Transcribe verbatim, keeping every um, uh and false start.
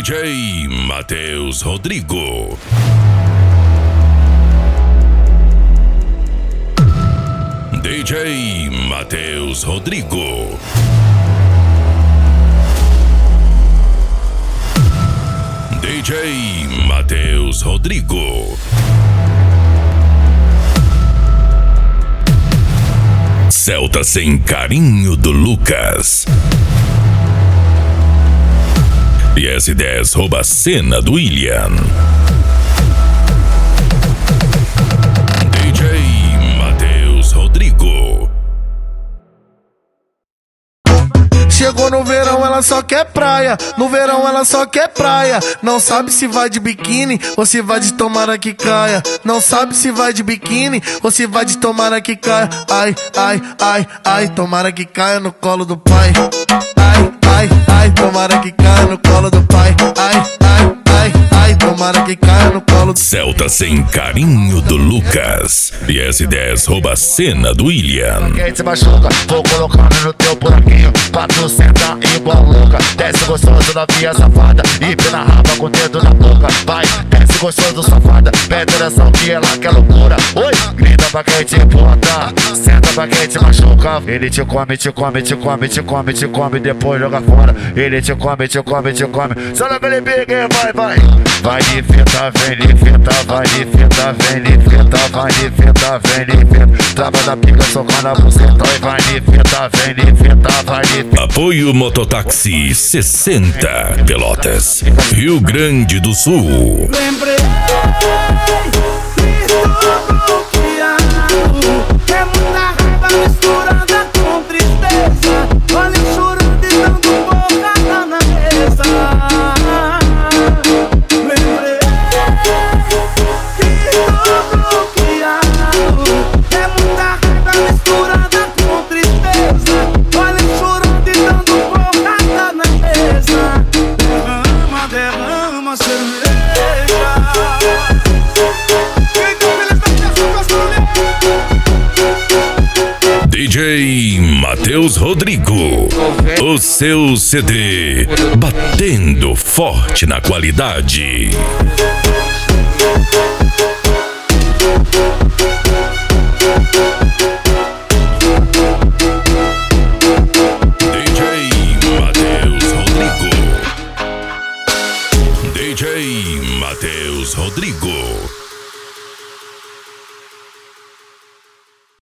D J Matheus Rodrigo. D J Matheus Rodrigo. D J Matheus Rodrigo. Celta Sem Carinho do Lucas. E S dez rouba a cena do William. D J Matheus Rodrigo. Chegou no verão, ela só quer praia. No verão, ela só quer praia. Não sabe se vai de biquíni ou se vai de tomara que caia. Não sabe se vai de biquíni ou se vai de tomara que caia. Ai, ai, ai, ai, tomara que caia no colo do pai. Ai, ai, ai, tomara que caia no colo do pai. Ai, ai, ai, ai, tomara que caia no colo do... Celta Sem Carinho do Lucas. E S dez rouba a cena do William. Quem se machuca, vou colocando no teu buraquinho. Pra tu sentar igual louca. Desce gostoso da via safada. E pela raba com o dedo na boca. Vai, desce gostoso safada. Pede oração que ela quer loucura. Oi, grita pra quem te bota. Senta pra quem te machuca. Ele te come, te come, te come, te come, te come. Depois joga fora. Ele te come, te come, te come. Só na pele peguei, vai, vai. Vai de fita, vem de fita. Vai de fita, vem de fita. Vai de fita, vem de fita. Trava da pica, socando a buceta. E vai de fita, vem de fita. Vai de fita. Apoio Mototáxi sessenta Pelotas, Rio Grande do Sul. Lembrei de tudo que amo. É muita raiva misturada com tristeza. Olha chorando e dando bocada na mesa. Lembrei de tudo que amo. É muita raiva misturada com tristeza. Olha chorando e dando bocada na mesa. Derrama, derrama cerveja. D J Matheus Rodrigo, o seu C D batendo forte na qualidade.